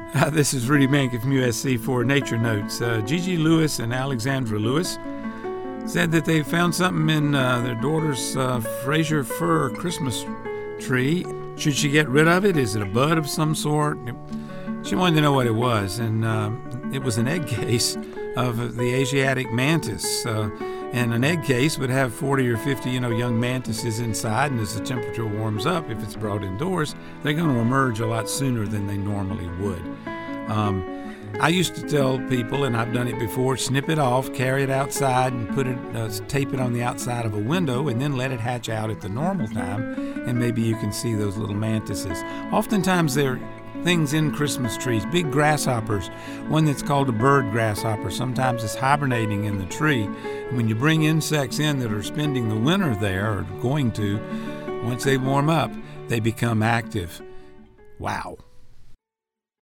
This is Rudy Mankin from USC for Nature Notes. Gigi Lewis and Alexandra Lewis said that they found something in their daughter's Fraser fir Christmas tree. Should she get rid of it? Is it a bud of some sort? She wanted to know what it was, and it was an egg case of the Asiatic mantis. And an egg case would have 40 or 50, young mantises inside, and as the temperature warms up, if it's brought indoors, they're going to emerge a lot sooner than they normally would. I used to tell people, and I've done it before, snip it off, carry it outside, and put it, tape it on the outside of a window, and then let it hatch out at the normal time, and maybe you can see those little mantises. Oftentimes they're things in Christmas trees, big grasshoppers, one that's called a bird grasshopper. Sometimes it's hibernating in the tree. And when you bring insects in that are spending the winter there, or going to, once they warm up, they become active. Wow.